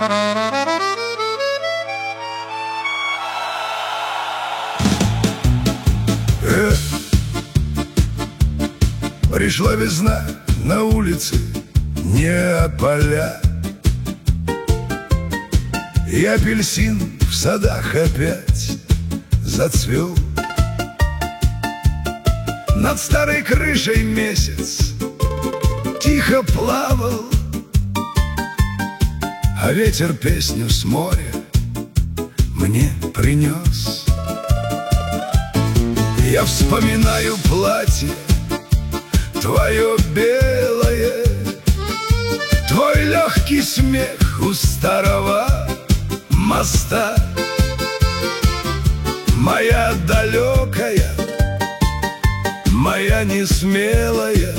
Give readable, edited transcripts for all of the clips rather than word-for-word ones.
Пришла весна на улице Неаполя, и апельсин в садах опять зацвел. Над старой крышей месяц тихо плавал, а ветер песню с моря мне принес. Я вспоминаю платье твое белое, твой легкий смех у старого моста. Моя далекая, моя несмелая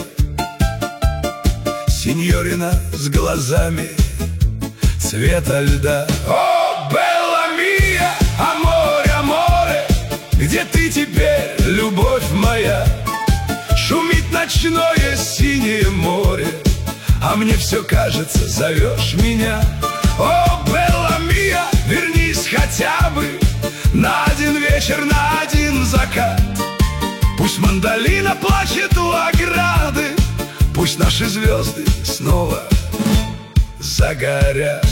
синьорина с глазами цвета льда. О, белла мия, аморе, аморе, где ты теперь, любовь моя? Шумит ночное синее море, а мне все кажется, зовешь меня. О, белла мия, вернись хотя бы на один вечер, на один закат. Пусть мандолина плачет у ограды, пусть наши звезды снова загорят.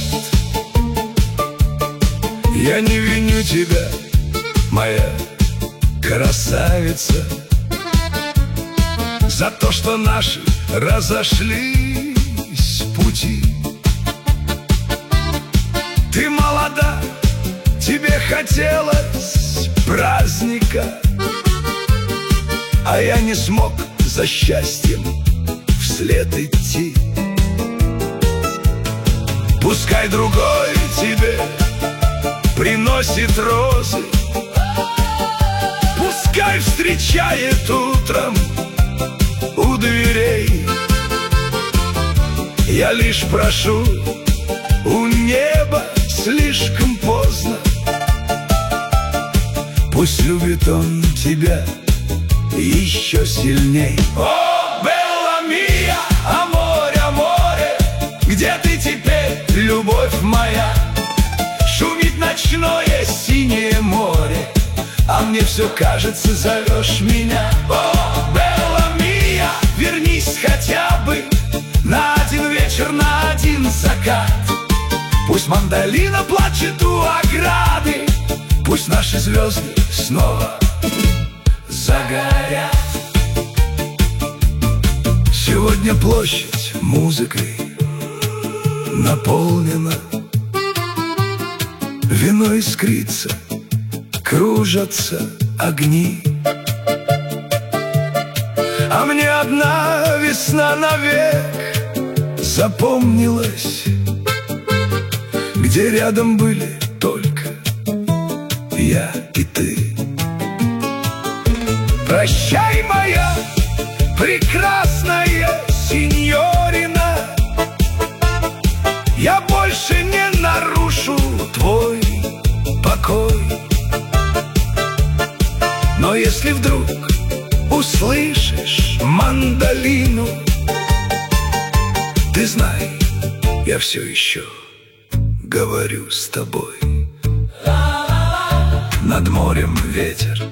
Я не виню тебя, моя красавица, за то, что наши разошлись пути. Ты молода, тебе хотелось праздника, а я не смог за счастьем вслед идти. Пускай другой тебе приносит розы, пускай встречает утром у дверей. Я лишь прошу у неба слишком поздно, пусть любит он тебя еще сильней. О, белла мия, аморе, аморе, где ты теперь, любовь моя? Шумит ночное синее море, а мне все кажется, зовешь меня. О, белла мия, вернись хотя бы на один вечер, на один закат. Пусть мандолина плачет у ограды, пусть наши звезды снова загорят. Сегодня площадь музыкой наполнена, вино искрится, кружатся огни. А мне одна весна навек запомнилась, где рядом были только я и ты. Прощай, моя прекрасная синьорина, я больше не нарушу твой покой. Но если вдруг услышишь мандолину, ты знай, я все еще говорю с тобой. Над морем ветер,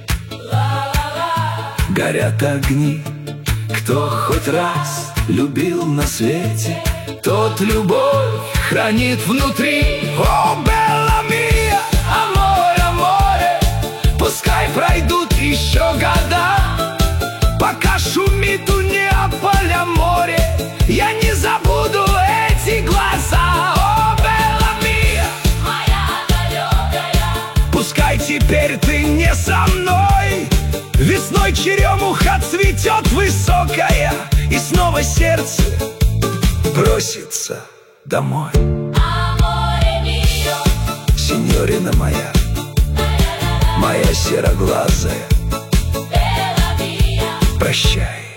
горят огни. Кто хоть раз любил на свете, тот любовь хранит внутри. О, белла мия, аморе, аморе, пускай пройдут еще года, пока шумит у Неаполя море, я не забуду эти глаза. О, белла мия, моя далекая, пускай теперь ты не со мной. Весной черемуха цветет высокая, и снова сердце бросится домой. Аморе мио, синьорина моя, моя сероглазая, белла мия, прощай.